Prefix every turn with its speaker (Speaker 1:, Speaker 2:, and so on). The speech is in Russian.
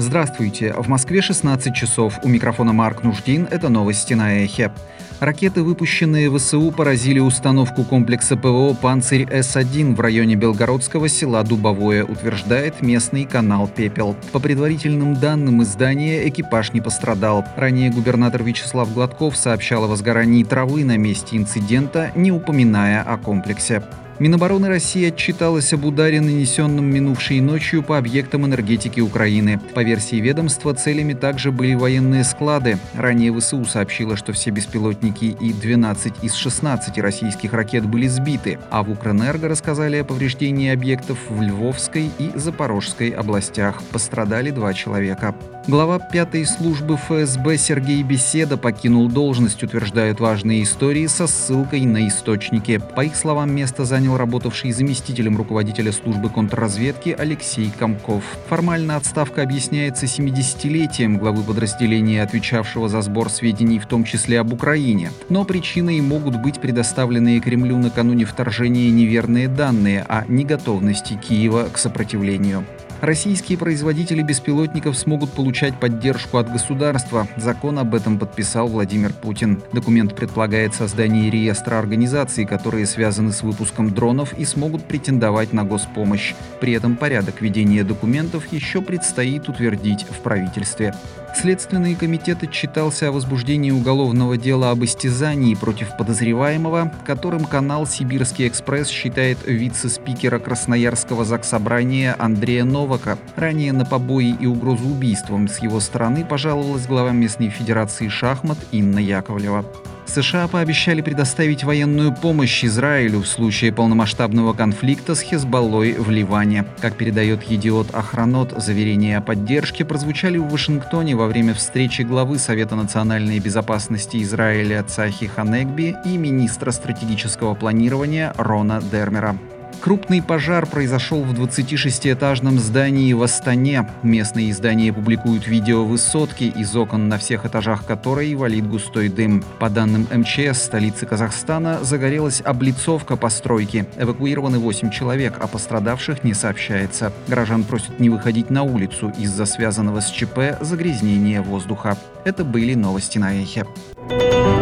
Speaker 1: Здравствуйте. В Москве 16 часов. У микрофона Марк Нуждин. Это новости на Эхе. Ракеты, выпущенные ВСУ, поразили установку комплекса ПВО «Панцирь С-1» в районе белгородского села Дубовое, утверждает местный канал «Пепел». По предварительным данным издания, экипаж не пострадал. Ранее губернатор Вячеслав Гладков сообщал о возгорании травы на месте инцидента, не упоминая о комплексе. Минобороны России отчиталась об ударе, нанесенном минувшей ночью по объектам энергетики Украины. По версии ведомства, целями также были военные склады. Ранее ВСУ сообщила, что все беспилотники и 12 из 16 российских ракет были сбиты, а в Укрэнерго рассказали о повреждении объектов в Львовской и Запорожской областях. Пострадали 2 человека. Глава 5-й службы ФСБ Сергей Беседа покинул должность, утверждают важные истории со ссылкой на источники. По их словам, место занял работавший заместителем руководителя службы контрразведки Алексей Комков. Формально отставка объясняется 70-летием главы подразделения, отвечавшего за сбор сведений, в том числе об Украине. Но причиной могут быть предоставленные Кремлю накануне вторжения неверные данные о неготовности Киева к сопротивлению. Российские производители беспилотников смогут получать поддержку от государства. Закон об этом подписал Владимир Путин. Документ предполагает создание реестра организаций, которые связаны с выпуском дронов и смогут претендовать на госпомощь. При этом порядок ведения документов еще предстоит утвердить в правительстве. Следственный комитет отчитался о возбуждении уголовного дела об истязании против подозреваемого, которым канал «Сибирский экспресс» считает вице-спикера Красноярского заксобрания Андрея Новака. Ранее на побои и угрозу убийством с его стороны пожаловалась глава местной федерации шахмат Инна Яковлева. США пообещали предоставить военную помощь Израилю в случае полномасштабного конфликта с Хезболлой в Ливане. Как передает Едиот Ахронот, заверения о поддержке прозвучали в Вашингтоне во время встречи главы Совета национальной безопасности Израиля Цахи Ханегби и министра стратегического планирования Рона Дермера. Крупный пожар произошел в 26-этажном здании в Астане. Местные издания публикуют видео высотки, из окон на всех этажах которой валит густой дым. По данным МЧС столицы Казахстана, загорелась облицовка постройки. Эвакуированы 8 человек, а пострадавших не сообщается. Горожан просят не выходить на улицу из-за связанного с ЧП загрязнения воздуха. Это были новости на Эхе.